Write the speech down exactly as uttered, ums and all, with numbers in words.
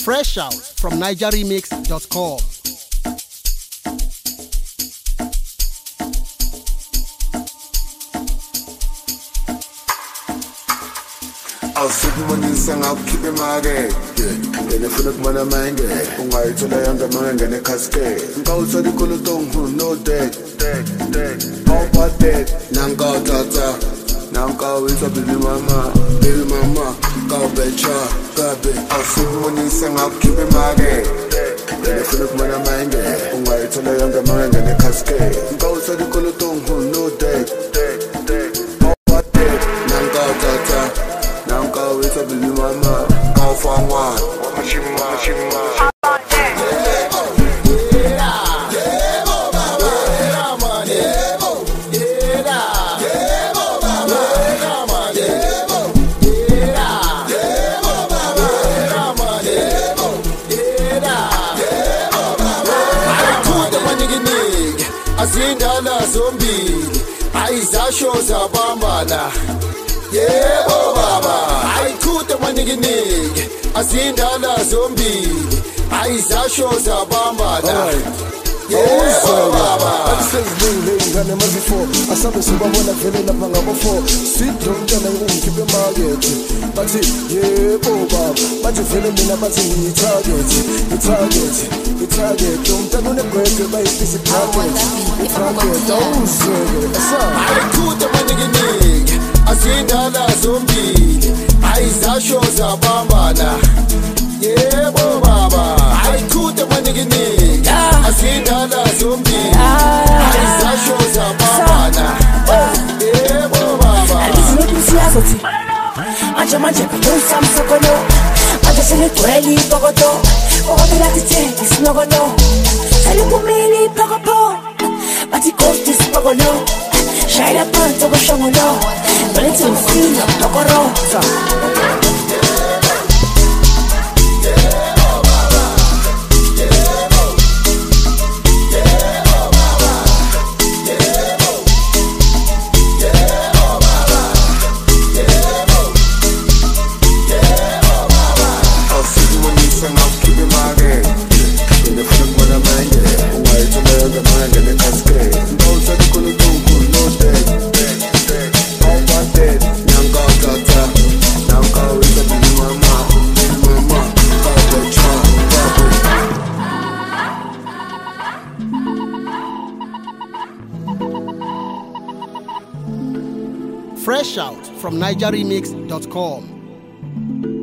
Fresh out from niger remix dot com. Awusibonisa ngakukhipha imake ngene funa kumana mange ungayithola yanga mange ngene cascade ngawuthola ikoloto ngu no dead dead dead all dead nanga tata nanga witsa baby mama baby mama go becha gabe awusibonisa ngakukhipha imake ngene funa kumana mange ungayithola yanga mange ngene cascade ngawuthola ikoloto ngu no dead dead dead all dead nanga tata Nanka with a baby mama, go for one. Machima, machima. Azindala zombili, ayizasho zabambana. Yebo baba ayikhude maniki azindala zombili ayizasho zabambana yebo baba asezingile ingane mazifo asabe sobabona vele lapha ngabo four sidontsana ungikhiphe market bathi yebo baba bathi vele mina bathi ngi target i target i target umntana unegwege bayifisa target i target awuzeke asa ayikhude maniki azindala zombili ayizasho zabambana yebo baba ayikhude maniki azindala zombili ayizasho zabambana yebo baba alizinokusiyazothi manje manje kudosa msokono manje seligcwele ipokoto okobe lathi take isinokono selikumile ipokopo bathi ghost isipokono shayela phansi okoshongolo balethe umfila mtokoro Fresh out from niger remix dot com.